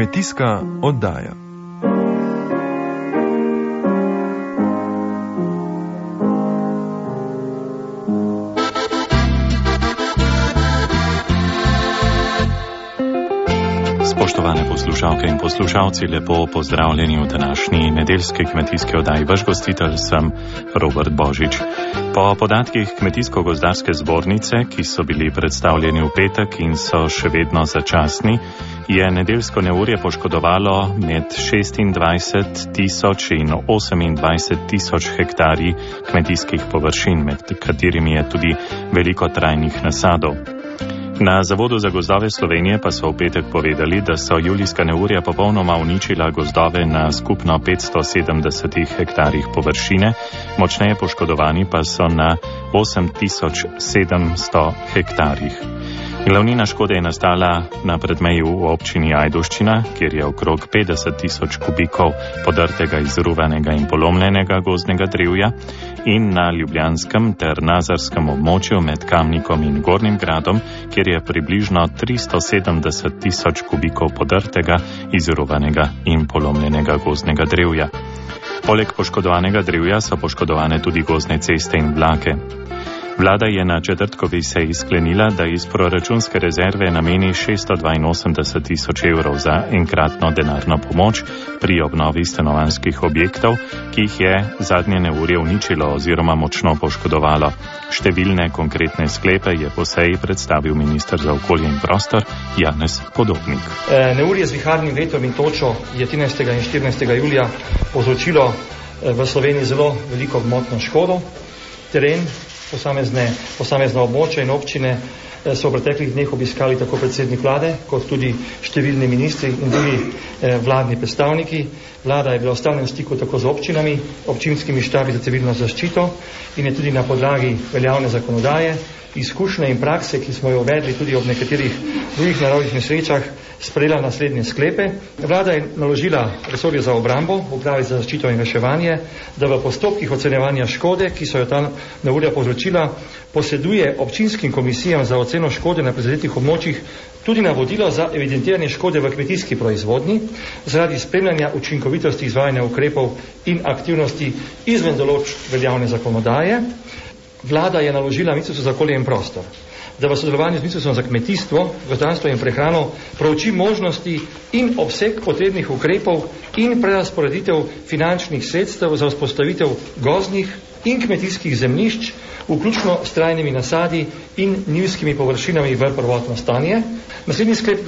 Kmetijska oddaja. Spoštovane poslušalke in poslušalci, lepo pozdravljeni v današnji nedeljski kmetijski oddaji. Vaš gostitelj sem Robert Božič. Po podatkih Kmetijsko-gozdarske zbornice, ki so bili predstavljeni v petek in so še vedno začasni, je nedeljsko neurje poškodovalo med 26 tisoč in 28 tisoč hektarji kmetijskih površin, med katerimi je tudi veliko trajnih nasadov. Na Zavodu za gozdove Slovenije pa so v petek povedali, da so julijska neurja popolnoma uničila gozdove na skupno 570 hektarjih površine, močneje poškodovani pa so na 8700 hektarjih. Glavnina škode je nastala na predmeju v občini Ajdovščina, kjer je okrog 50 tisoč kubikov podrtega, izruvanega in polomljenega gozdnega drevja, in na ljubljanskem ter nazarskem območju med Kamnikom in Gornjim Gradom, kjer je približno 370 tisoč kubikov podrtega, izruvanega in polomljenega gozdnega drevja. Poleg poškodovanega drevja so poškodovane tudi gozdne ceste in vlake. Vlada je na četrtkovi seji sklenila, da iz proračunske rezerve nameni 682 tisoč evrov za enkratno denarno pomoč pri obnovi stanovanjskih objektov, ki jih je zadnje neurje uničilo oziroma močno poškodovalo. Številne konkretne sklepe je po seji predstavil minister za okolje in prostor Janez Podobnik. Neurje z viharnim vetrom in točo je 13. in 14. julija povzročilo v Sloveniji zelo veliko gmotno škodo. Teren, posamezna območja in občine so v preteklih dneh obiskali tako predsednik vlade, kot tudi številni ministri in drugi vladni predstavniki. Vlada je bila v stalnem stiku tako z občinami, občinskimi štabi za civilno zaščito in je tudi na podlagi veljavne zakonodaje, izkušnje in prakse, ki smo jo uvedli tudi ob nekaterih drugih naravnih nesrečah, sprejela naslednje sklepe. Vlada je naložila resorju za obrambo, Upravi za zaščito in reševanje, da v postopkih ocenjevanja škode, ki so jo ta neurja povzročila, poseduje občinskim komisijam za oceno škode na prizadetih območjih tudi navodilo za evidentiranje škode v kmetijski proizvodnji zaradi spremljanja učinkovitosti izvajanja ukrepov in aktivnosti izven določb veljavne zakonodaje. Vlada je naložila Ministrstvu za okolje in prostor, da v sodelovanju z Ministrstvom za kmetijstvo, gozdarstvo in prehrano prouči možnosti in obseg potrebnih ukrepov in prerazporeditev finančnih sredstev za vzpostavitev gozdnih in kmetijskih zemljišč, vključno s trajnimi nasadi in njivskimi površinami v prvotno stanje. Naslednji sklep: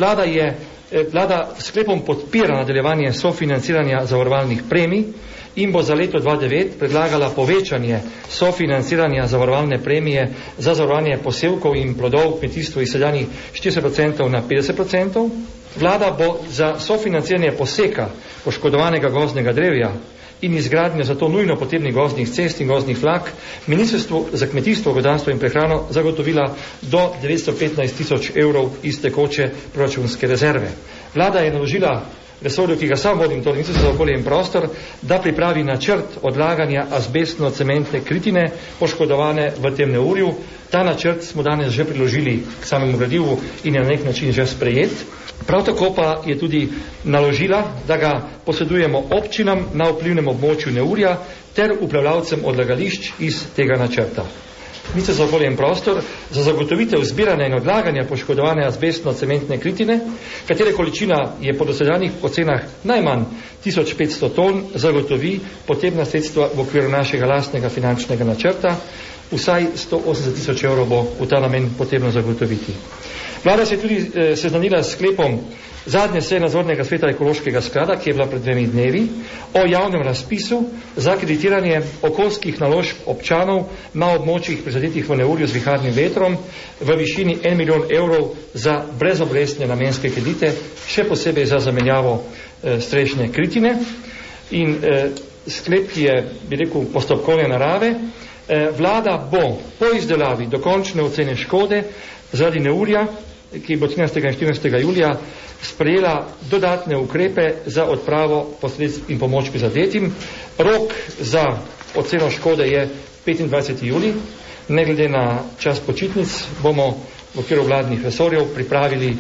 Vlada sklepom podpira nadaljevanje sofinanciranja zavarovalnih premij in bo za leto 2009 predlagala povečanje sofinanciranja zavarovalne premije za zavarovanje posevkov in plodov v kmetijstvu iz sedanjih 40% na 50%. Vlada bo za sofinanciranje poseka poškodovanega gozdnega drevja in izgradnjo za to nujno potrebnih gozdnih cest in gozdnih vlak Ministrstvu za kmetijstvo, gozdarstvo in prehrano zagotovila do 915 tisoč evrov iz tekoče proračunske rezerve. Vlada je naložila resorju, ki ga sam vodim, torej Ministrstvo za okolje in prostor, da pripravi načrt odlaganja azbestno-cementne kritine poškodovane v tem neurju. Ta načrt smo danes že priložili k samemu gradivu in je na nek način že sprejet. Prav tako pa je tudi naložila, da ga posedujemo občinam na vplivnem območju neurja ter upravljavcem odlagališč iz tega načrta. Ministrstvo za okolje in prostor za zagotovitev zbiranja in odlaganja poškodovane azbestno-cementne kritine, katere količina je po dosedanjih ocenah najmanj 1500 ton, zagotovi potrebna sredstva v okviru našega lastnega finančnega načrta. Vsaj 180 tisoč evrov bo v ta namen potrebno zagotoviti. Vlada se je tudi seznanila s sklepom zadnje seje nadzornega sveta ekološkega sklada, ki je bila pred 2 dnevi, o javnem razpisu za kreditiranje okoljskih naložb občanov na območjih prizadetih v neurju z viharnim vetrom v višini 1 milijon evrov za brezobrestne namenske kredite, še posebej za zamenjavo strešne kritine. In sklep, ki je, bi rekel, postopkovne narave: Vlada bo po izdelavi dokončne ocene škode zaradi neurja, ki bo 13. in 14. julija, sprejela dodatne ukrepe za odpravo posledic in pomoč prizadetim. Rok za oceno škode je 25. julij. Ne glede na čas počitnic bomo v okviru vladnih resorjev pripravili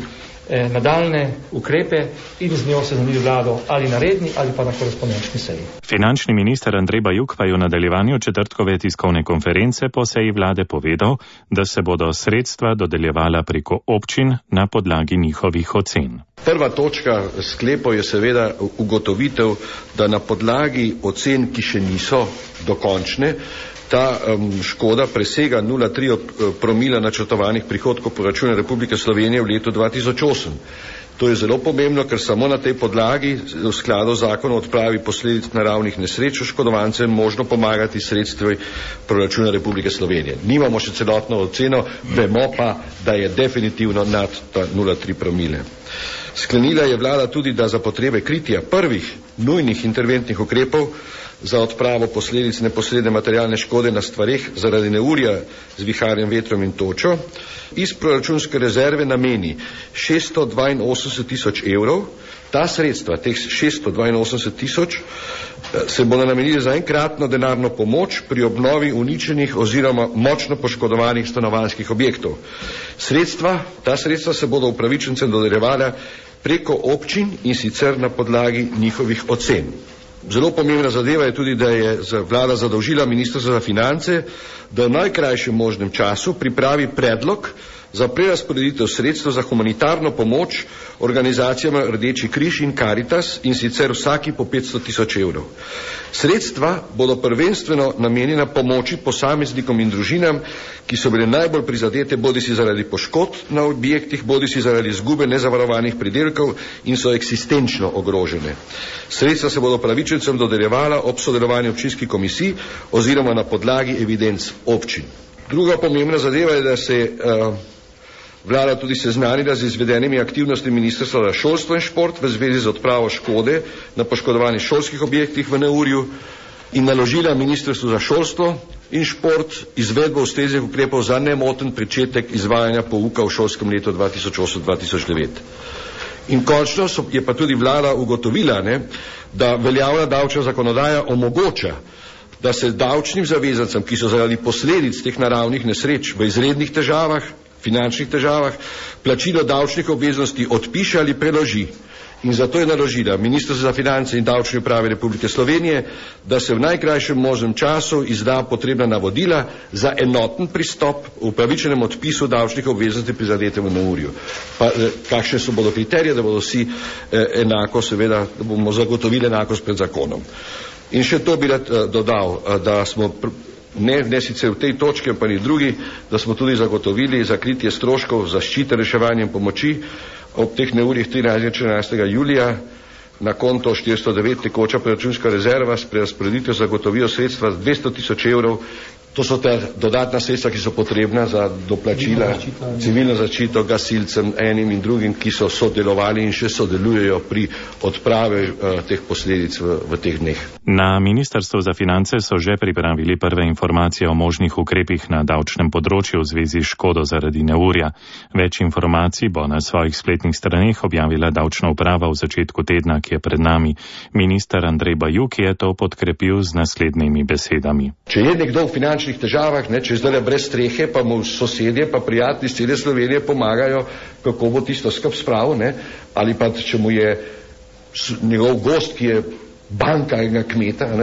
nadaljne ukrepe in z njo seznanili vlado ali na redni ali pa na korespondenčni seji. Finančni minister Andrej Bajuk pa je v nadaljevanju četrtkove tiskovne konference po seji vlade povedal, da se bodo sredstva dodeljevala preko občin na podlagi njihovih ocen. Prva točka sklepov je seveda ugotovitev, da na podlagi ocen, ki še niso dokončne, ta škoda presega 0,3 promila načrtovanih prihodkov proračuna Republike Slovenije v letu 2008. To je zelo pomembno, ker samo na tej podlagi v skladu z zakonom o odpravi posledic naravnih nesreč oškodovancem možno pomagati sredstvi proračuna Republike Slovenije. Nimamo še celotno oceno, vemo pa, da je definitivno nad 0,3 promile. Sklenila je vlada tudi, da za potrebe kritja prvih nujnih interventnih ukrepov za odpravo posledic neposredne materialne škode na stvareh zaradi neurja z viharjem, vetrom in točo iz proračunske rezerve nameni 682 tisoč evrov. Ta sredstva, teh 682 tisoč, se bodo namenili za enkratno denarno pomoč pri obnovi uničenih oziroma močno poškodovanih stanovanjskih objektov. Ta sredstva se bodo upravičencem dodeljevala preko občin in sicer na podlagi njihovih ocen. Zelo pomembna zadeva je tudi, da je vlada zadolžila Ministrstvo za finance, da v najkrajšem možnem času pripravi predlog za prerazporeditev sredstev za humanitarno pomoč organizacijama Rdeči križ in Karitas, in sicer vsaki po 500 tisoč evrov. Sredstva bodo prvenstveno namenjena pomoči posameznikom in družinam, ki so bile najbolj prizadete bodisi zaradi poškodb na objektih, bodisi zaradi izgube nezavarovanih pridelkov in so eksistenčno ogrožene. Sredstva se bodo pravičencem dodeljevala ob sodelovanju občinskih komisij oziroma na podlagi evidenc občin. Druga pomembna zadeva je, da se vlada tudi seznanila z izvedenimi aktivnostmi Ministrstva za šolstvo in šport v zvezi z odpravo škode na poškodovanih šolskih objektih v neurju in naložila Ministrstvu za šolstvo in šport izvedbo ustreznih ukrepov za nemoten pričetek izvajanja pouka v šolskem letu 2008-2009. In končno je pa tudi vlada ugotovila, da veljavna davčna zakonodaja omogoča, da se davčnim zavezancem, ki so zaradi posledic teh naravnih nesreč v izrednih težavah, finančnih težavah, plačilo davčnih obveznosti odpiše ali preloži. In zato je naložila Ministrstvo za finance in davčne uprave Republike Slovenije, da se v najkrajšem možnem času izda potrebna navodila za enoten pristop v upravičenem odpisu davčnih obveznosti prizadetem v neurju. Kakšne so bodo kriterije, da bodo vsi enako, seveda, da bomo zagotovili enakost pred zakonom. In še to bi rad dodal, da smo ne sicer v tej točki, ampak in drugi, da smo tudi zagotovili za kritje stroškov zaščite, reševanja in pomoči ob teh neurjih 13. in 14. julija na konto 409 tekoča proračunska rezerva s prerazporeditvijo zagotovijo sredstva 200 tisoč evrov. To so ta dodatna sredstva, ki so potrebna za doplačila, civilno zaščito gasilcem, enim in drugim, ki so sodelovali in še sodelujejo pri odpravi teh posledic v teh dneh. Na Ministrstvu za finance so že pripravili prve informacije o možnih ukrepih na davčnem področju v zvezi s škodo zaradi neurja. Več informacij bo na svojih spletnih straneh objavila davčna uprava v začetku tedna, ki je pred nami. Minister Andrej Bajuk je to podkrepil z naslednjimi besedami. Če je nekdo v finančnih težavah, če je zdaj brez strehe, pa mu sosedje, pa prijatelji iz cele Slovenije pomagajo, kako bo tisto skup spravil, ali pa če mu je njegov gost, ki je banka enega kmeta,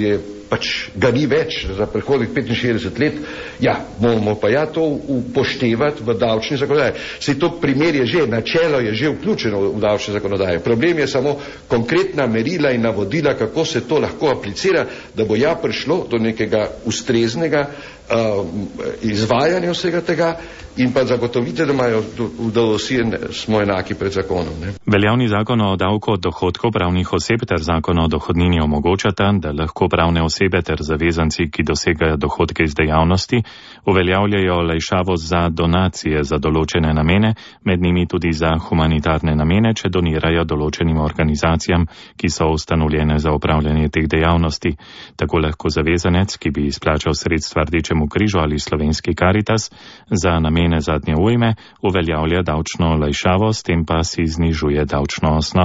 ga ni več za prihodnih 65 let, moramo pa to upoštevati v davčni zakonodaji. Sej to primer je že, načelo je že vključeno v davčni zakonodaji. Problem je samo konkretna merila in navodila, kako se to lahko aplicira, da bo prišlo do nekega ustreznega izvajanja vsega tega in pa zagotovite, da vsi smo enaki pred zakonom. Veljavni zakon o davku od dohodkov pravnih oseb ter zakon o dohodnini omogočata, da lahko pravne osebe ter zavezanci, ki dosegajo dohodke iz dejavnosti, uveljavljajo olajšavo za donacije za določene namene, med njimi tudi za humanitarne namene, če donirajo določenim organizacijam, ki so ustanovljene za upravljanje teh dejavnosti. Tako lahko zavezanec, ki bi izplačal sredstva Rdečemu križu ali Slovenski Karitas za namene zadnje ujme, uveljavlja davčno olajšavo, s tem pa si znižuje davčno osnovo.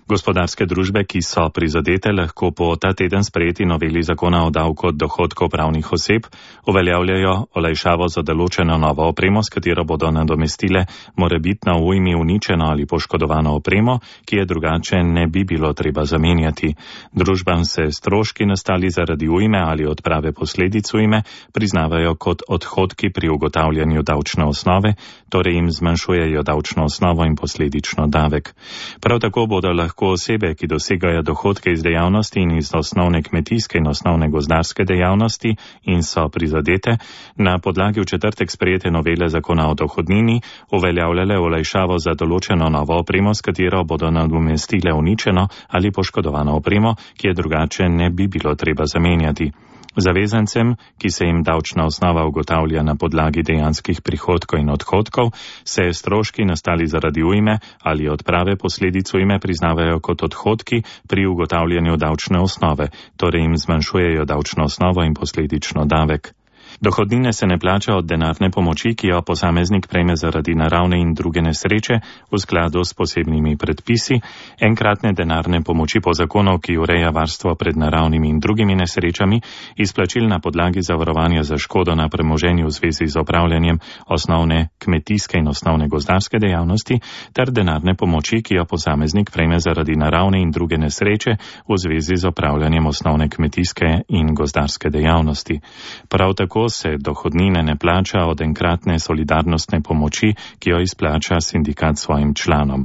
Gospodarske družbe, ki so prizadete, lahko po ta teden sprejeti noveli zakona o davku od dohodkov pravnih oseb uveljavljajo olajšavo za določeno novo opremo, s katero bodo nadomestile morebitno v ujmi uničeno ali poškodovano opremo, ki je drugače ne bi bilo treba zamenjati. Družbam se stroški nastali zaradi ujme ali odprave posledic ujme priznavajo kot odhodki pri ugotavljanju davčne osnove, torej jim zmanjšujejo davčno osnovo in posledično davek. Prav tako bodo lahko osebe, ki dosegajo dohodke iz dejavnosti in iz osnovne kmetijske in osnovne gozdarske dejavnosti in so prizadete, na podlagi v četrtek sprejete novele zakona o dohodnini uveljavljale olajšavo za določeno novo opremo, s katero bodo nadomestile uničeno ali poškodovano opremo, ki je drugače ne bi bilo treba zamenjati. Zavezancem, ki se jim davčna osnova ugotavlja na podlagi dejanskih prihodkov in odhodkov, se stroški nastali zaradi ujme ali odprave posledic ujme priznavajo kot odhodki pri ugotavljanju davčne osnove, torej jim zmanjšujejo davčno osnovo in posledično davek. Dohodnine se ne plača od denarne pomoči, ki jo posameznik prejme zaradi naravne in druge nesreče v skladu s posebnimi predpisi, enkratne denarne pomoči po zakonu, ki ureja varstvo pred naravnimi in drugimi nesrečami, izplačil na podlagi zavarovanja za škodo na premoženju v zvezi z opravljanjem osnovne kmetijske in osnovne gozdarske dejavnosti, ter denarne pomoči, ki jo posameznik prejme zaradi naravne in druge nesreče v zvezi z opravljanjem osnovne kmetijske in gozdarske dejavnosti. Prav tako se dohodnine ne plača od enkratne solidarnostne pomoči, ki jo izplača sindikat svojim članom.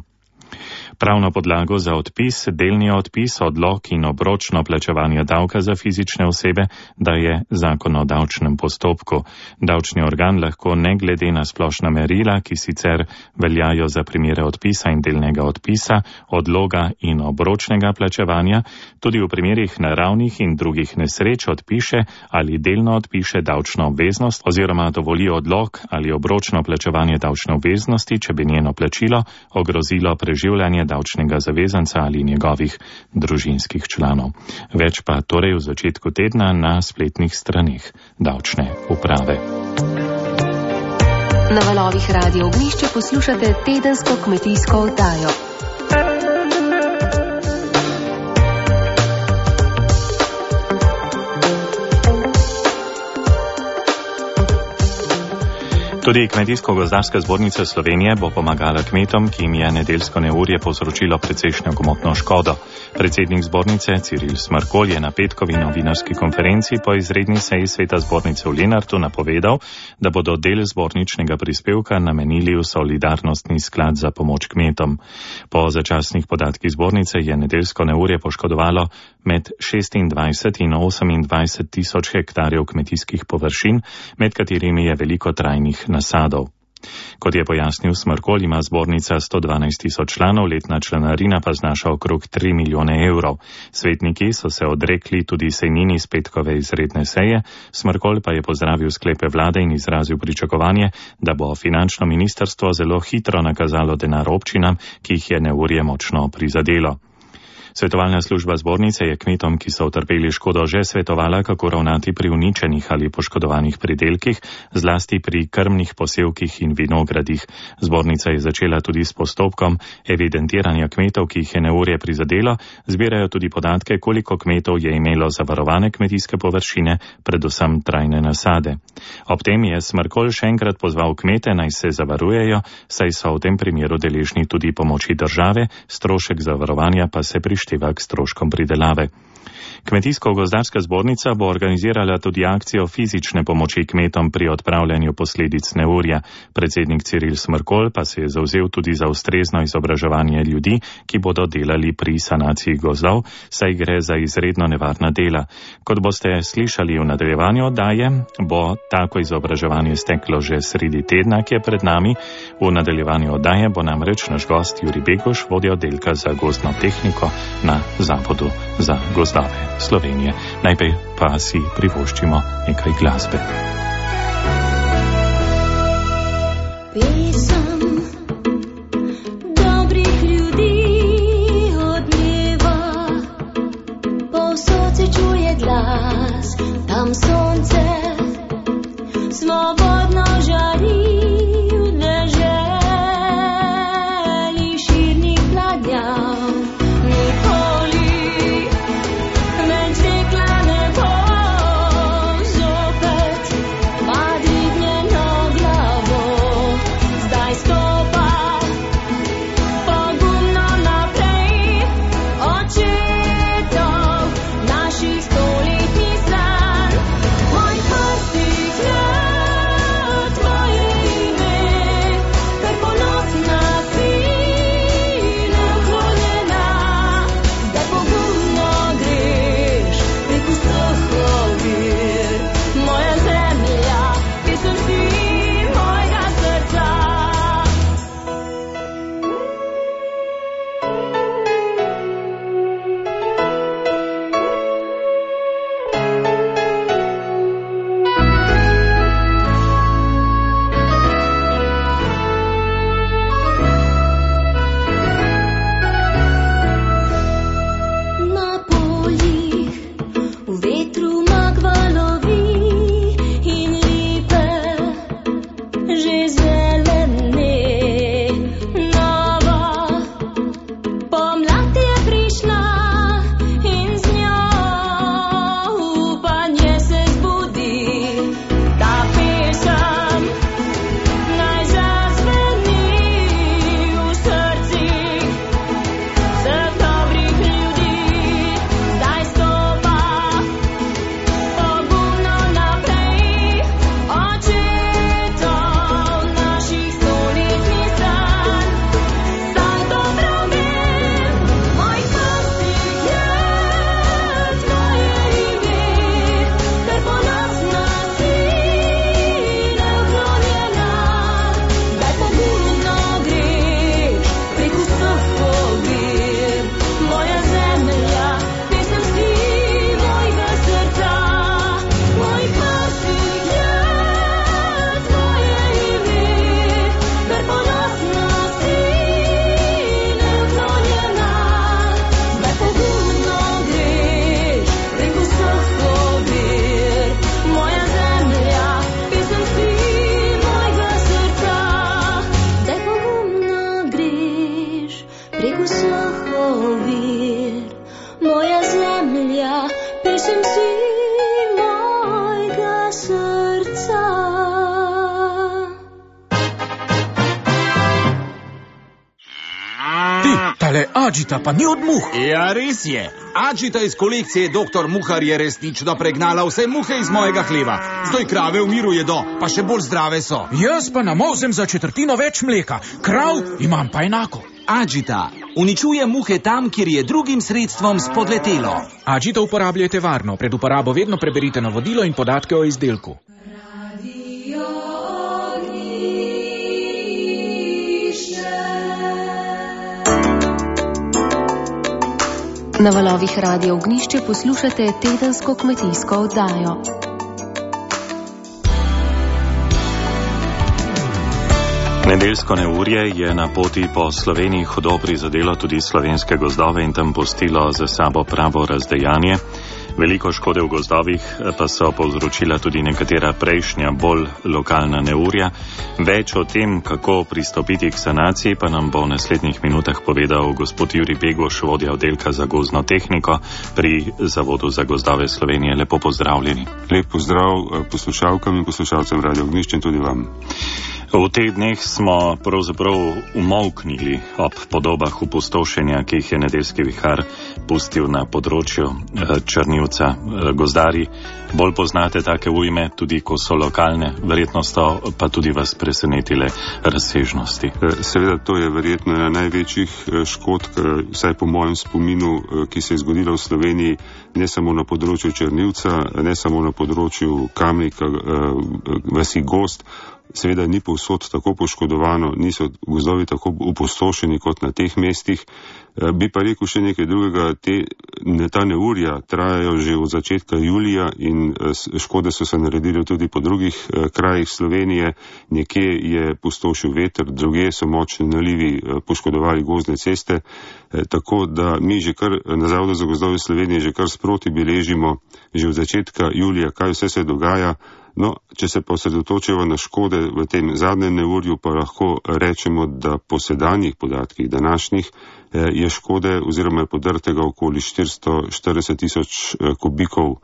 Pravno podlago za odpis, delni odpis, odlog in obročno plačevanje davka za fizične osebe daje zakon o davčnem postopku. Davčni organ lahko ne glede na splošna merila, ki sicer veljajo za primere odpisa in delnega odpisa, odloga in obročnega plačevanja, tudi v primerih naravnih in drugih nesreč odpiše ali delno odpiše davčno obveznost oziroma dovoli odlog ali obročno plačevanje davčne obveznosti, če bi njeno plačilo ogrozilo preživljanje davčnega zavezanca ali njegovih družinskih članov. Več pa torej v začetku tedna na spletnih straneh davčne uprave. Na valovih Radio Ognjišče poslušate tedensko kmetijsko oddajo. Tudi Kmetijsko-gozdarska zbornica Slovenije bo pomagala kmetom, ki jim je nedeljsko neurje povzročilo precejšnjo gmotno škodo. Predsednik zbornice Ciril Smrkolj je na petkovi novinarski konferenci po izredni seji sveta zbornice v Lenartu napovedal, da bodo del zborničnega prispevka namenili v solidarnostni sklad za pomoč kmetom. Po začasnih podatkih zbornice je nedeljsko neurje poškodovalo med 26 in 28 tisoč hektarjev kmetijskih površin, med katerimi je veliko trajnih nasadov. Kot je pojasnil Smrkolj, ima zbornica 112 tisoč članov, letna članarina pa znaša okrog 3 milijone evrov. Svetniki so se odrekli tudi sejnini z petkove izredne seje, Smrkolj pa je pozdravil sklepe vlade in izrazil pričakovanje, da bo finančno ministrstvo zelo hitro nakazalo denar občinam, ki jih je neurje močno prizadelo. Svetovalna služba zbornice je kmetom, ki so utrpeli škodo, že svetovala, kako ravnati pri uničenih ali poškodovanih pridelkih, zlasti pri krmnih posevkih in vinogradih. Zbornica je začela tudi s postopkom evidentiranja kmetov, ki jih je neurje prizadelo, zbirajo tudi podatke, koliko kmetov je imelo zavarovane kmetijske površine, predvsem trajne nasade. Ob tem je Smrkolj še enkrat pozval kmete, naj se zavarujejo, saj so v tem primeru deležni tudi pomoči države, strošek zavarovanja pa se prišteva k stroškom pridelave. Kmetijsko-gozdarska zbornica bo organizirala tudi akcijo fizične pomoči kmetom pri odpravljanju posledic neurja. Predsednik Ciril Smrkolj pa se je zavzel tudi za ustrezno izobraževanje ljudi, ki bodo delali pri sanaciji gozdov, saj gre za izredno nevarna dela. Kot boste slišali v nadaljevanju oddaje, bo tako izobraževanje steklo že sredi tedna, ki je pred nami. V nadaljevanju oddaje bo namreč naš gost Jurij Beguš, vodja oddelka za gozdno tehniko na Zavodu za gozdove Slovenije. Najprej pa si privoščimo nekaj glasbe. Pesem dobrih ljudi odmeva, povsod se čuje glas, tam sonce svobodno žari v deželi širnih pladnjav. srca. Tale Adžita pa ni od muh. Ja, res je. Adžita iz kolekcije Dr. Muhar je resnično pregnala vse muhe iz mojega hleva. Zdaj krave v miru jedo, pa še bolj zdrave so. Jaz pa namozem za 1/4 več mleka. Krav imam pa enako. Adžita uničuje muhe tam, kjer je drugim sredstvom spodletelo. Adžita uporabljajte varno. Pred uporabo vedno preberite navodilo in podatke o izdelku. Na valovih Radio Ognjišče poslušate tedensko kmetijsko oddajo. Nedeljsko neurje je na poti po Sloveniji hudo prizadelo tudi slovenske gozdove in tam pustilo za sabo pravo razdejanje. Veliko škode v gozdovih pa so povzročila tudi nekatera prejšnja, bolj lokalna neurja. Več o tem, kako pristopiti k sanaciji, pa nam bo v naslednjih minutah povedal gospod Jurij Begoš, vodja oddelka za gozdno tehniko pri Zavodu za gozdove Slovenije. Lepo pozdravljeni. Lep pozdrav poslušalkam in poslušalcem Radio Ognjišče in tudi vam. V teh dneh smo pravzaprav umolknili ob podobah opustošenja, ki jih je nedeljski vihar pustil na področju Črnivca. Gozdarji bolj poznate take ujme, tudi ko so lokalne, verjetno so pa tudi vas presenetile razsežnosti. Seveda, to je verjetno ena največjih škod, vsaj po mojem spominu, ki se je zgodila v Sloveniji, ne samo na področju Črnivca, ne samo na področju Kamnika, vasi Gozd. Seveda ni povsod tako poškodovano, niso gozdovi tako opustošeni kot na teh mestih. Bi pa rekel še nekaj drugega, ta neurja trajajo že od začetka julija in škode so se naredile tudi po drugih krajih Slovenije. Nekje je pustošil veter, druge so močni nalivi poškodovali gozdne ceste, tako da mi že kar na Zavodu za gozdove Slovenije že kar sproti beležimo že od začetka julija, kaj vse se dogaja. No, če se pa osredotočimo na škode v tem zadnjem neurju, pa lahko rečemo, da po sedanjih podatkih današnjih je škode oziroma je podrtega okoli 440 000 kubikov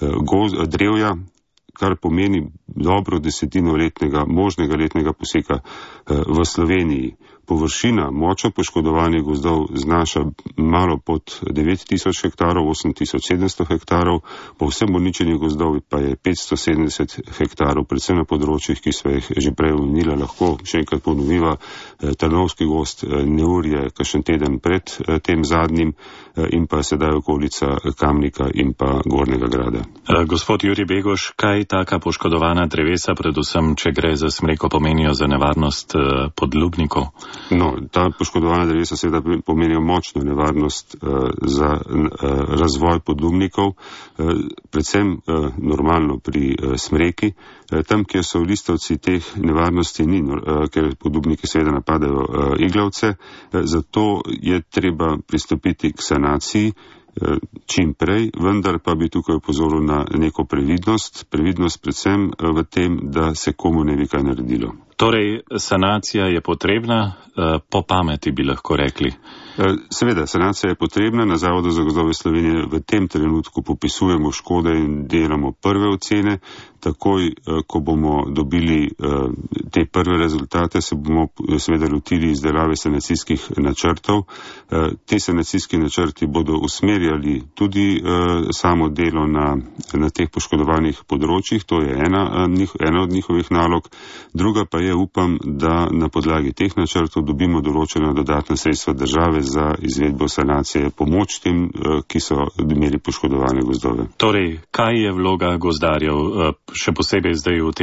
drevja, kar pomeni dobro desetino možnega letnega poseka v Sloveniji. Površina močno poškodovanih gozdov znaša malo pod 9000 hektarov, 8700 hektarov, povsem uničenih gozdov pa je 570 hektarov, predvsem na področjih, ki so jih že prej omenila. Lahko še enkrat ponoviva Trnovski gozd, neurje kakšen teden pred tem zadnjim in pa sedaj okolica Kamnika in pa Gornjega grada. Gospod Jurij Begoš, kaj taka poškodovana drevesa, predvsem če gre za smreko, pomenijo za nevarnost podlubnikov? No, ta poškodovana drevesa seveda pomenijo močno nevarnost za razvoj podlubnikov, predvsem normalno pri smreki. Tam, kjer so listavci, teh nevarnosti ni, ker podlubniki seveda napadajo iglavce, zato je treba pristopiti k sanaciji čim prej, vendar pa bi tukaj upozoril na neko previdnost predvsem v tem, da se komu ne bi kaj naredilo. Torej, sanacija je potrebna, po pameti bi lahko rekli. Seveda, sanacija je potrebna. Na Zavodu za gozdove Slovenije v tem trenutku popisujemo škode in delamo prve ocene. Takoj, ko bomo dobili te prve rezultate, se bomo seveda lotili izdelave sanacijskih načrtov. Te sanacijski načrti bodo usmerjali tudi samo delo na teh poškodovanih področjih. To je ena od njihovih nalog. Druga pa je, upam, da na podlagi teh načrtov dobimo določena dodatna sredstva države za izvedbo sanacije, pomoč tem, ki so imeli poškodovane gozdove. Torej, kaj je vloga gozdarjev? Še posebej zdaj v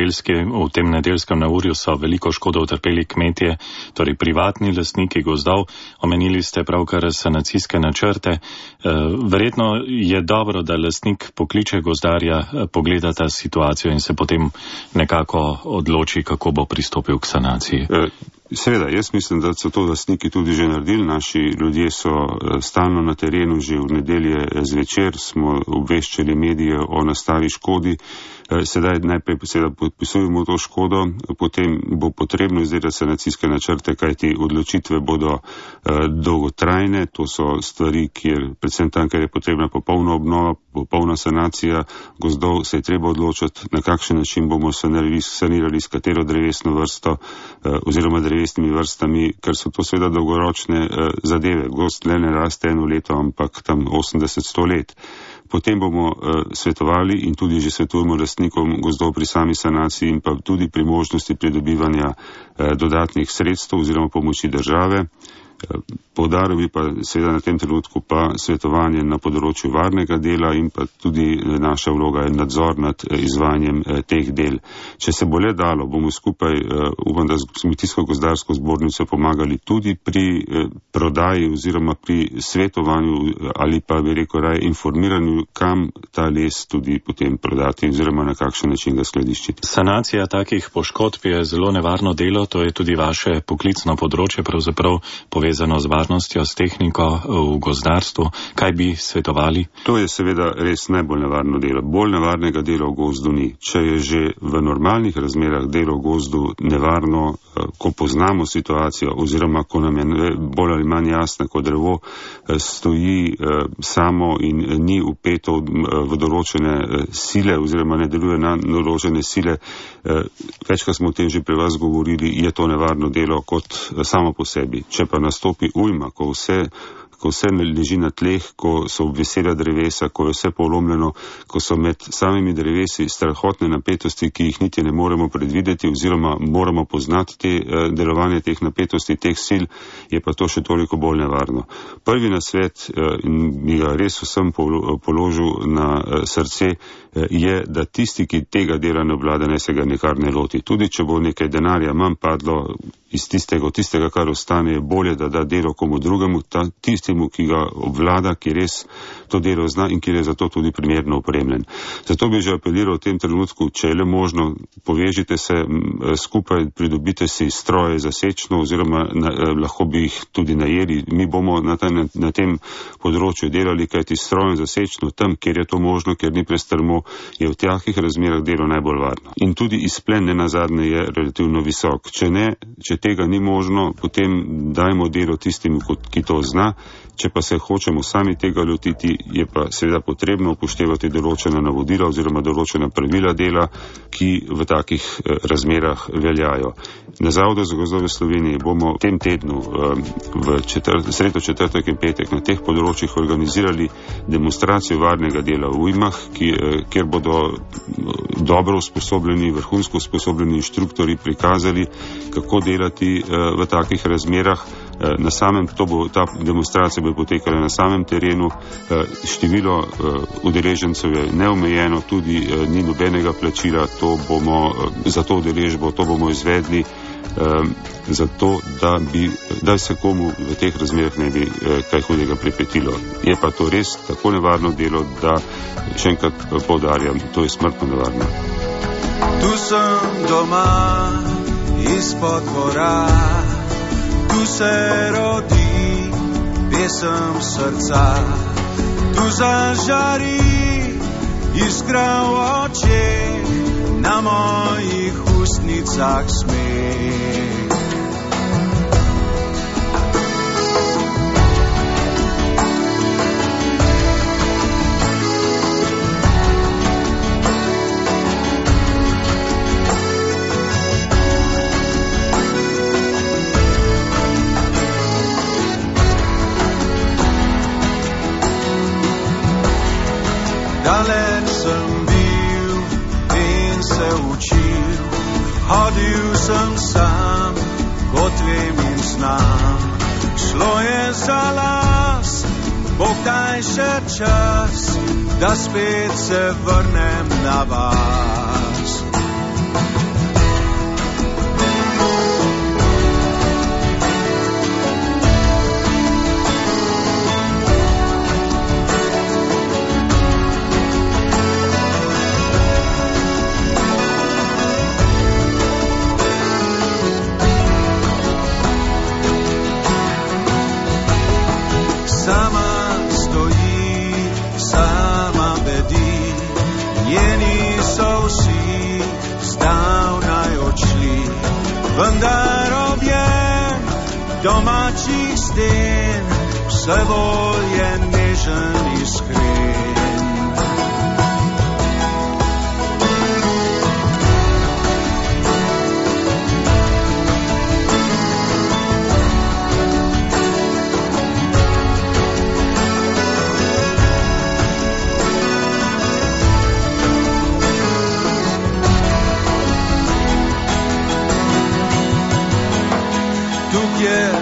tem nedeljskem neurju so veliko škodo utrpeli kmetje, torej privatni lastniki gozdov. Omenili ste pravkar sanacijske načrte. Verjetno je dobro, da lastnik pokliče gozdarja, pogleda ta situacijo in se potem nekako odloči, kako bo pristopil k sanaciji. Seveda, jaz mislim, da so to lastniki tudi že naredili. Naši ljudje so stalno na terenu, že v nedelje zvečer smo obveščali medije o nastali škodi. Sedaj najprej podpisujemo to škodo, potem bo potrebno izdelati sanacijske načrte, kajti odločitve bodo dolgotrajne. To so stvari, kjer predvsem tam, ker je potrebna popolna obnova, popolna sanacija gozdov, se je treba odločiti, na kakšen način bomo sanirali, s katero drevesno vrsto oziroma drevesnimi vrstami, ker so to seveda dolgoročne zadeve. Gozd ne raste eno leto, ampak tam 80-100 let. Potem bomo svetovali in tudi že svetujemo lastnikom gozdov pri sami sanaciji in pa tudi pri možnosti pridobivanja dodatnih sredstev oziroma pomoči države. Poudaril bi pa seveda na tem trenutku pa svetovanje na področju varnega dela in pa tudi naša vloga je nadzor nad izvajanjem teh del. Če se bo le dalo, bomo skupaj, upam, da s Kmetijsko-gozdarsko zbornico pomagali tudi pri prodaji oziroma pri svetovanju ali pa bi rekel raje informiranju, kam ta les tudi potem prodati oziroma na kakšen način ga skladiščiti. Sanacija takih poškodb je zelo nevarno delo, to je tudi vaše poklicno področje, pravzaprav povezano z varnostjo, s tehniko v gozdarstvu. Kaj bi svetovali? To je seveda res najbolj nevarno delo. Bolj nevarnega dela v gozdu ni. Če je že v normalnih razmerah delo v gozdu nevarno, ko poznamo situacijo oziroma ko nam je bolj ali manj jasno, ko drevo stoji samo in ni upeto v določene sile oziroma ne deluje na določene sile, večkrat smo o tem že pri vas govorili, je to nevarno delo kot samo po sebi. Če pa nastopi ujma, ko vse leži na tleh, ko so obvesela drevesa, ko je vse polomljeno, ko so med samimi drevesi strahotne napetosti, ki jih niti ne moremo predvideti oziroma moramo poznati delovanje teh napetosti, teh sil, je pa to še toliko bolj nevarno. Prvi nasvet, in bi ga res vsem položil na srce, je, da tisti, ki tega dela ne obvlada, ne se ga nikar ne loti. Tudi če bo nekaj denarja manj padlo iz tistega, kar ostane, je bolje, da da delo komu drugemu, tistemu, ki ga obvlada, ki res to delo zna in ki je zato tudi primerno opremljen. Zato bi že apeliral v tem trenutku, če je le možno, povežite se skupaj, pridobite si stroje za sečno oziroma lahko bi jih tudi najeli. Mi bomo na tem področju delali, kajti stroje za sečno tam, kjer je to možno, kjer ni prestrmo, je v takih razmerah delo najbolj varno. In tudi izplen nenazadnje je relativno visok. Če tega ni možno, potem dajmo delo tistim, ki to zna. Če pa se hočemo sami tega lotiti, je pa seveda potrebno upoštevati določena navodila oziroma določena pravila dela, ki v takih razmerah veljajo. Na Zavodu za gozdove Slovenije bomo v tem tednu v sredo, četrtek in petek na teh področjih organizirali demonstracijo varnega dela v ujmah, kjer bodo dobro usposobljeni, vrhunsko usposobljeni inštruktori prikazali, kako delati v takih razmerah. Ta demonstracija bo potekala na samem terenu, število udeležencev je neomejeno, tudi ni nobenega plačila, za to udeležbo, to bomo izvedli, zato da se komu v teh razmerah ne bi kaj hudega pripetilo. Je pa to res tako nevarno delo, da še enkrat poudarjam, to je smrtno nevarno. Tu sem doma izpod gora, tu se rodi pesem srca, tu zažari iskra v očeh, na mojih ustnicah smeh. Daleč sem bil in se učil, hodil sem sam, kot vem in znam. Šlo je za las, bo kdaj še čas, da spet se vrnem na vas. Vendar objem domačih sten, vse bolj je nežen iskren.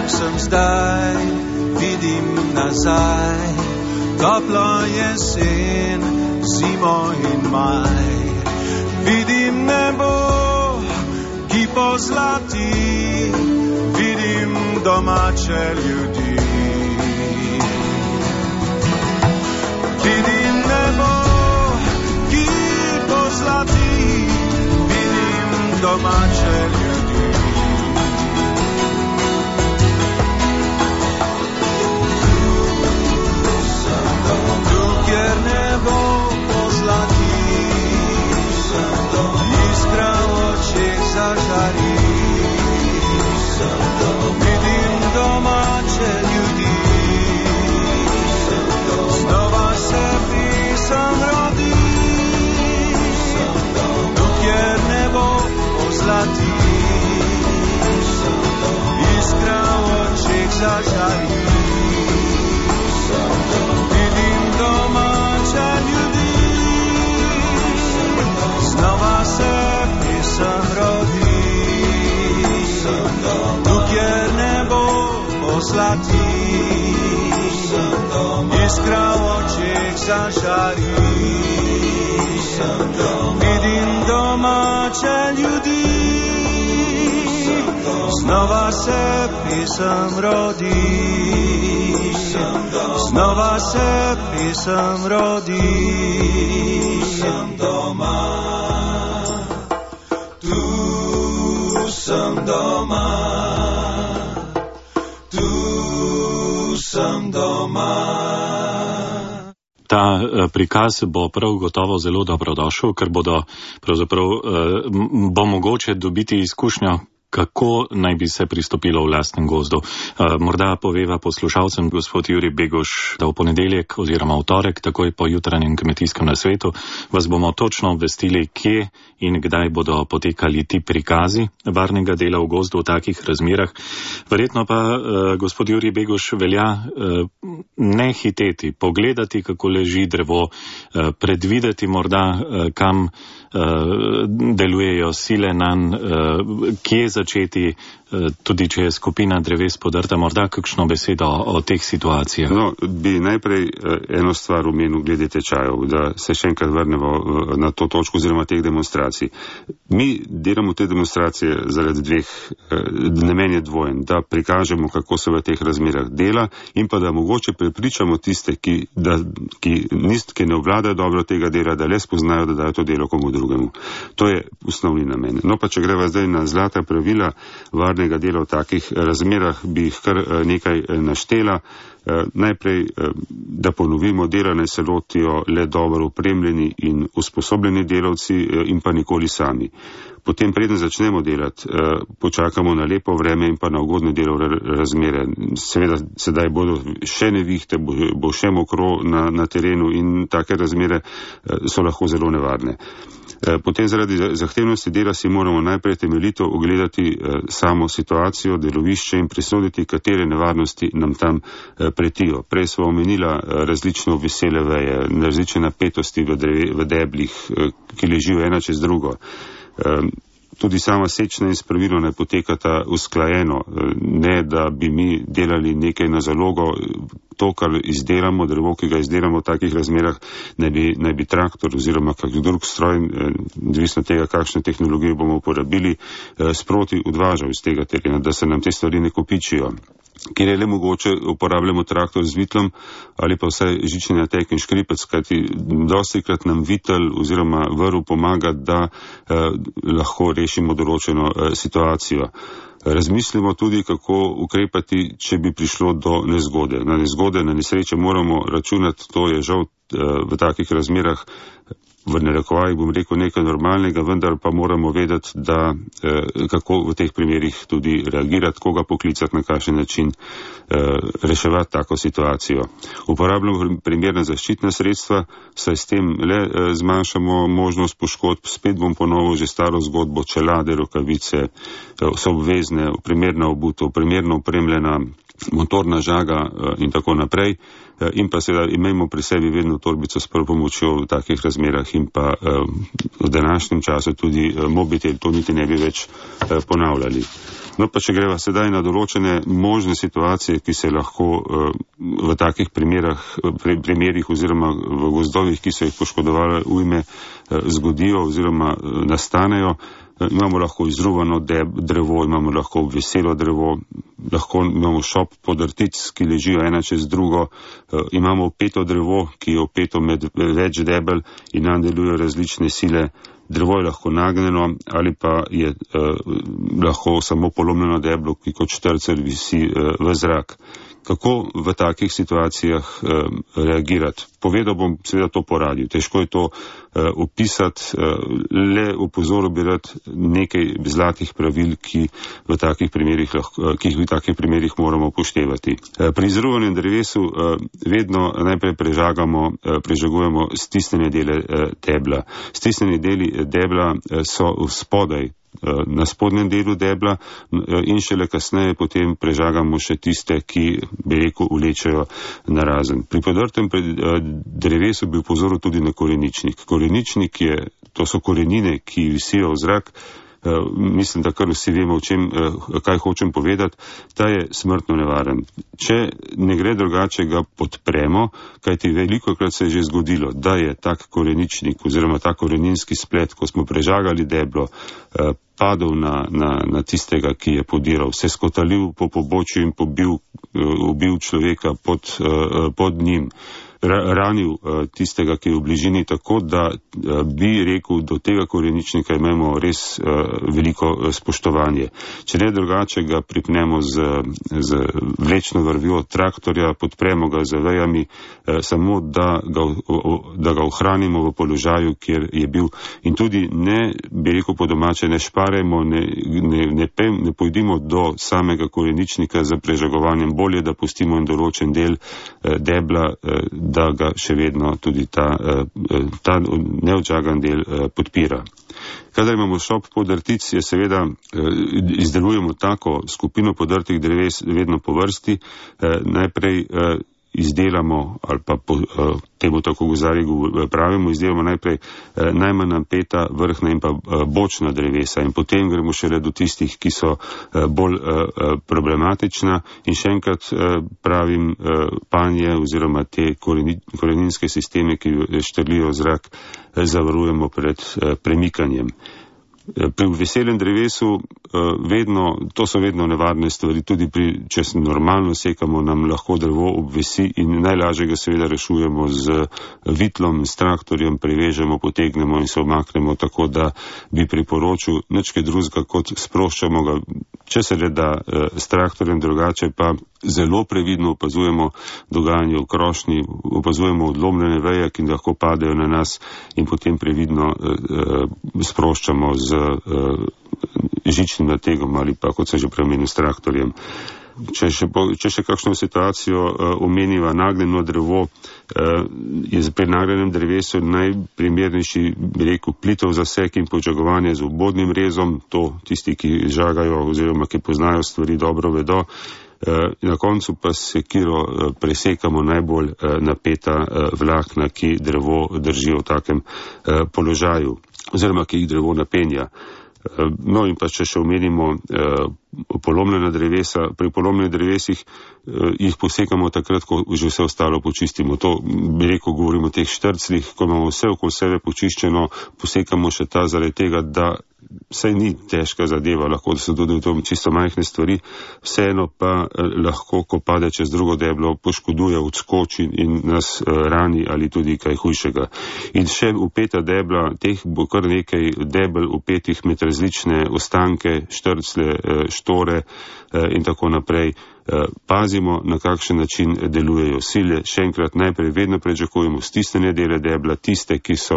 jak sem zdaj, vidim nazaj, toplo jesen, zimo in maj. Vidim nebo, ki pozlati, vidim domače ljudi. Vidim nebo, ki pozlati, vidim domače ljudi. Tu, kjer nebo pozlati, iskra v očeh zažari. Vidim domače ljudi, znova se pisem rodi. Tu, kjer nebo pozlati, iskra v očeh zažari. Vidim domače ljudi, znova se pisem rodi. Tu, kjer nebo pozlati, iskra v očeh zažari. Vidim domače ljudi, znova se pisem rodi. Znova se pisem rodi. Sem doma, tu sem doma, tu sem doma. Ta prikaz bo prav gotovo zelo dobrodošel, ker bo mogoče dobiti izkušnjo, kako naj bi se pristopilo v lastnem gozdu. Morda poveva poslušalcem gospod Jurij Beguš, da v ponedeljek oziroma v torek, takoj po jutranjem kmetijskem nasvetu, vas bomo točno obvestili, kje in kdaj bodo potekali ti prikazi varnega dela v gozdu v takih razmerah. Verjetno pa, gospod Jurij Beguš, velja ne hiteti, pogledati, kako leži drevo, predvideti morda, kam delujejo sile nanj, kje začeti, tudi če je skupina dreves podrta, morda kakšno besedo o teh situacijah. No, bi najprej eno stvar omenil glede tečajev, da se še enkrat vrnemo na to točko oziroma teh demonstracij. Mi delamo te demonstracije zaradi dveh, namen je dvojen, da prikažemo, kako se v teh razmerah dela in pa da mogoče prepričamo tiste, ki ne obvladajo dobro tega dela, da le spoznajo, da dajo to delo komu drugemu. To je osnovni namen. No pa če greva zdaj na zlata pravila varnega dela v takih razmerah, bi jih kar nekaj naštela. Najprej, da ponovimo, dela naj se lotijo le dobro opremljeni in usposobljeni delavci in pa nikoli sami. Potem, preden začnemo delati, počakamo na lepo vreme in pa na ugodne delovne razmere. Seveda, sedaj bodo še nevihte, bo še mokro na terenu in take razmere so lahko zelo nevarne. Potem zaradi zahtevnosti dela si moramo najprej temeljito ogledati samo situacijo, delovišče in presoditi, katere nevarnosti nam tam pretijo. Prej smo omenila različno vesele veje, različne napetosti v deblih, ki ležijo ena čez drugo. Tudi sama sečna in spravilo naj potekata usklajeno, ne da bi mi delali nekaj na zalogo. To, kar izdelamo, drevo, ki ga izdelamo v takih razmerah, naj bi traktor oziroma kak drug stroj, odvisno tega, kakšno tehnologijo bomo uporabili, sproti odvažal iz tega terena, da se nam te stvari ne kopičijo. Kjer je le mogoče, uporabljamo traktor z vitlom ali pa vsaj žični natek in škripec, kajti dostikrat nam vitel oziroma vrv pomaga, da lahko rešimo določeno situacijo. Razmislimo tudi, kako ukrepati, če bi prišlo do nezgode. Na nezgode, na nesreče moramo računati, to je žal v takih razmerah, v narekovajih bom rekel nekaj normalnega, vendar pa moramo vedeti, da kako v teh primerih tudi reagirati, koga poklicati, na kakšen način reševati tako situacijo. Uporabljamo primerna zaščitna sredstva, saj s tem le zmanjšamo možnost poškodb. Spet bom ponovil že staro zgodbo, čelade, rokavice, so obvezne, primerna obutev, primerno opremljena motorna žaga in tako naprej. In pa seveda imejmo pri sebi vedno torbico s prvo pomočjo v takih razmerah in pa v današnjem času tudi mobitel, to niti ne bi več ponavljali. No pa če greva sedaj na določene možne situacije, ki se lahko v takih primerih oziroma v gozdovih, ki so jih poškodovali ujme, zgodijo oziroma nastanejo. Imamo lahko izruvano drevo, imamo lahko veselo drevo, lahko imamo šop podrtic, ki ležijo ena čez drugo, imamo opeto drevo, ki je opeto med več debel in nam delujejo različne sile. Drevo je lahko nagnjeno ali pa je lahko samo polomljeno deblo, ki kot štrcelj visi v zrak. Kako v takih situacijah reagirati? Povedal bom seveda to po radiju. Težko je to opisati, le upozoril bi rad nekaj zlatih pravil, ki jih v takih primerih moramo upoštevati. Pri izruvanem drevesu vedno najprej prežagujemo stisnjene dele debla. Stisnjeni deli debla so spodaj, na spodnjem delu debla in šele kasneje potem prežagamo še tiste, ki bi rekel vlečejo narazen. Pri podrtem drevesu bi upozoril tudi na koreničnik. Koreničnik to so korenine, ki visijo v zrak. Mislim, da kar vsi vemo, kaj hočem povedati, ta je smrtno nevaren. Če ne gre drugače, ga podpremo, kajti velikokrat se je že zgodilo, da je tak koreničnik oziroma tak koreninski splet, ko smo prežagali deblo, padel na tistega, ki je podiral, se skotalil po pobočju in ubil človeka pod njim, ranil tistega, ki je v bližini, tako da bi rekel, do tega koreničnika imamo res veliko spoštovanje. Če ne drugače, ga pripnemo z vlečno vrvjo traktorja, podpremo ga z vejami, samo da ga ohranimo v položaju, kjer je bil. In tudi ne, bi rekel po domače, ne šparemo, ne pojdimo do samega koreničnika za prežagovanjem, bolje, da pustimo en določen del debla, da ga še vedno tudi ta neodžagan del podpira. Kadar imamo šop podrtic, izdelujemo tako skupino podrtih dreves vedno po vrsti. Najprej izdelamo, ali pa temu tako gozdarji pravimo, izdelamo najprej najmanj napeta vrhna in pa bočna drevesa in potem gremo šele do tistih, ki so bolj problematična. In še enkrat pravim, panje oziroma te koreninske sisteme, ki štrlijo zrak, zavarujemo pred premikanjem. Pri veselem drevesu to so vedno nevarne stvari, tudi če normalno sekamo, nam lahko drevo obvesi in najlažje ga seveda rešujemo z vitlom, s traktorjem, prevežemo, potegnemo in se omaknemo, tako da bi priporočil nič kaj drugega, kot sproščamo ga, če se le da s traktorjem, drugače pa zelo previdno opazujemo dogajanje v krošnji, opazujemo odlomljene veje, ki lahko padejo na nas in potem previdno sproščamo z žičnim nategom ali pa, kot se že premenil, s traktorjem. Če še kakšno situacijo omeniva nagnjeno drevo, je pri nagnjenem drevesu najprimernejši, bi rekel, plitev zasek in podžagovanje z obodnim rezom. To tisti, ki žagajo oziroma ki poznajo stvari, dobro vedo. Na koncu pa sekiro presekamo najbolj napeta vlakna, ki drevo držijo v takem položaju oziroma ki jih drevo napenja. No in pa če še omenimo polomljena drevesa, pri polomljenih drevesih jih posekamo takrat, ko že vse ostalo počistimo. To, bi rekel, govorimo o teh štrclih, ko imamo vse okoli sebe počiščeno, posekamo še ta zaradi tega, da saj ni težka zadeva, lahko da so tudi to čisto majhne stvari, vseeno pa lahko, ko pade čez drugo deblo, poškoduje, odskoči in nas rani ali tudi kaj hujšega. In še upeta debla, teh bo kar nekaj debel upetih med različne ostanke, štrcle, štore in tako naprej. Pazimo, na kakšen način delujejo sile. Še enkrat, najprej vedno prečakujemo stisnjene dele debla, tiste, ki so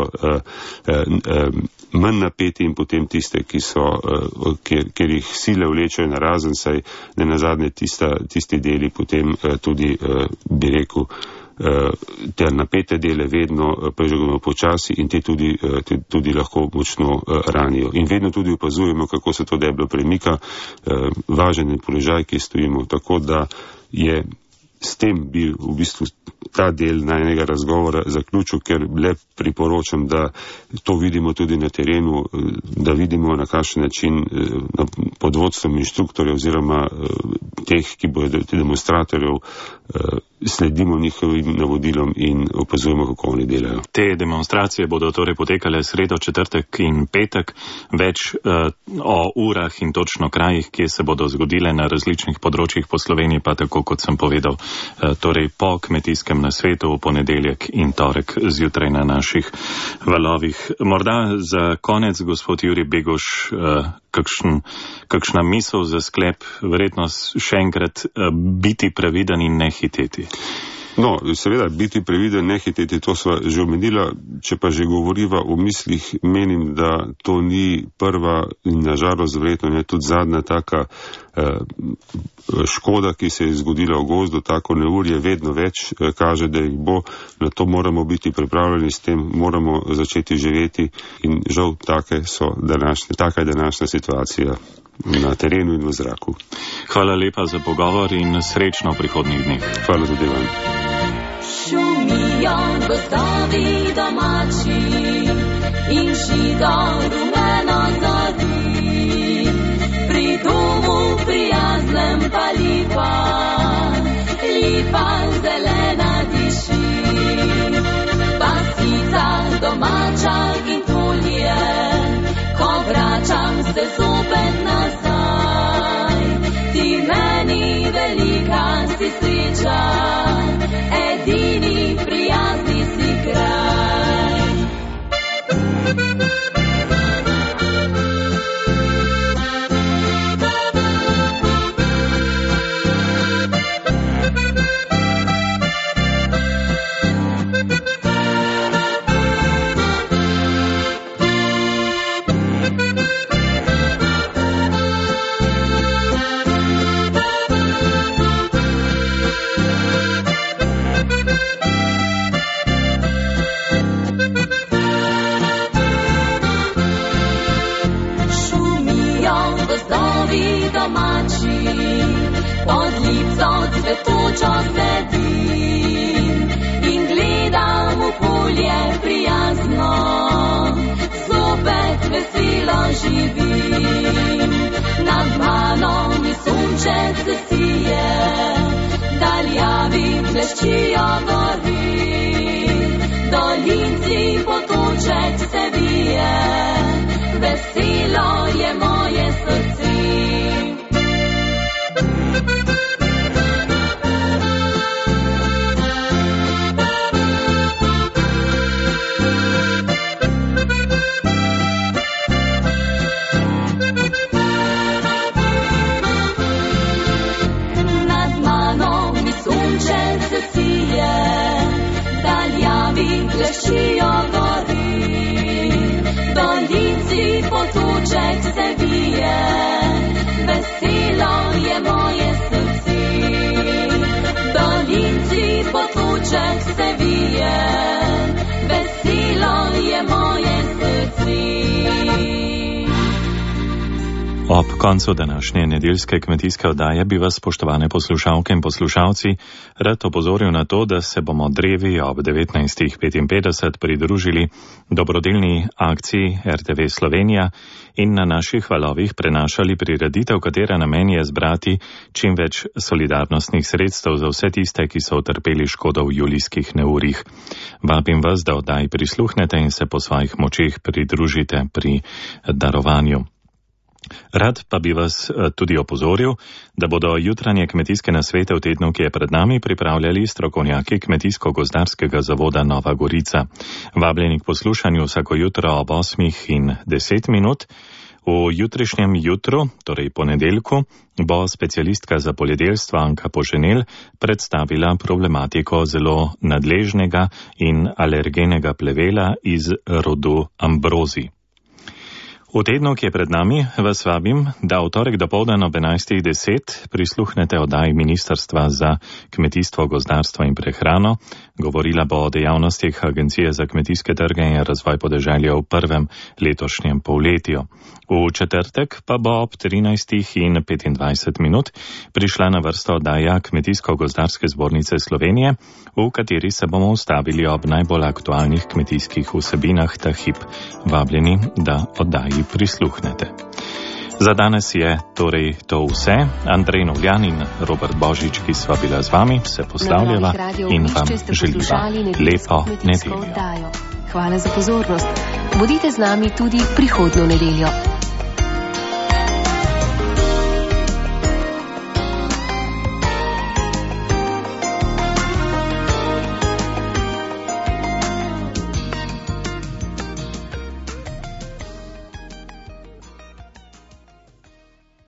manj napeti in potem tiste, kjer jih sile vlečejo narazen, saj ne nazadnje tisti deli potem tudi, bi rekel, te napete dele vedno prežagujemo počasi in te tudi lahko močno ranijo. In vedno tudi opazujemo, kako se to deblo premika, važen je položaj, ki stojimo, tako da je s tem bi v bistvu ta del najnega razgovora zaključil, ker le priporočam, da to vidimo tudi na terenu, da vidimo, na kakšen način pod vodstvom inštruktorjev oziroma teh, ki bodo demonstratorjev, sledimo njihovim navodilom in opazujemo, kako oni delajo. Te demonstracije bodo torej potekale sredo, četrtek in petek. Več o urah in točno krajih, kje se bodo zgodile na različnih področjih po Sloveniji, pa tako kot sem povedal, torej po kmetijskem nasvetu v ponedeljek in torek zjutraj na naših valovih. Morda za konec, gospod Jurij Beguš, kakšna misel za sklep, verjetno še enkrat biti previden in ne hiteti. No, seveda, biti previden, ne hiteti, to sva že omenila. Če pa že govoriva o mislih, menim, da to ni prva in nažalost verjetno ne tudi zadnja taka škoda, ki se je zgodila v gozdu. Tako neurje vedno več kaže, da jih bo. Na to moramo biti pripravljeni, s tem moramo začeti živeti in žal taka je današnja situacija na terenu in v zraku. Hvala lepa za pogovor in srečno v prihodnjih dneh. Hvala tudi vam. Šumijo gozdovi domači in žido rumeno zori. Pri domu prijaznem pa lipa zelena diši. Pasica domača in polje, ko vračam se zopet nazaj. Ti meni velika si sreča, edini prijazni si kraj. Pod lipco cvetočo sedim in gledam v polje prijazno, zopet veselo živim. Nad mano mi sonček se sije, daljavi bleščijo gori, dolinci potoček se vije, veselo je moje srce. Bleščijo gori, dolinci potoček se vije, veselo je moje srce. Dolinci potoček se vije, veselo je moje srce. Ob koncu današnje nedeljske kmetijske oddaje bi vas, spoštovane poslušalke in poslušalci, rad opozoril na to, da se bomo drevi ob 19.55 pridružili dobrodelni akciji RTV Slovenija in na naših valovih prenašali prireditev, katera namen je zbrati čim več solidarnostnih sredstev za vse tiste, ki so utrpeli škodo v julijskih neurjih. Vabim vas, da oddaji prisluhnete in se po svojih močeh pridružite pri darovanju. Rad pa bi vas tudi opozoril, da bodo jutranje kmetijske nasvete v tednu, ki je pred nami, pripravljali strokovnjaki Kmetijsko-gozdarskega zavoda Nova Gorica. Vabljeni k poslušanju vsako jutro ob 8:10. V jutrišnjem jutru, torej ponedeljku, bo specialistka za poljedelstvo Anka Poženel predstavila problematiko zelo nadležnega in alergenega plevela iz rodu Ambrozi. V tednu, ki je pred nami, vas vabim, da v torek dopoldan ob 11:10 prisluhnete oddaji Ministrstva za kmetijstvo, gozdarstvo in prehrano. Govorila bo o dejavnostih Agencije za kmetijske trge in razvoj podeželja v prvem letošnjem polletju. V četrtek pa bo ob 13:25 prišla na vrsto oddaja Kmetijsko-gozdarske zbornice Slovenije, v kateri se bomo ustavili ob najbolj aktualnih kmetijskih vsebinah ta hip. Vabljeni, da oddaji prisluhnete. Za danes je torej to vse. Andrej Novljan in Robert Božič, ki sva bila z vami, se poslavljava in vam želiva lepo nedeljo. Hvala za pozornost. Bodite z nami tudi prihodnjo nedeljo.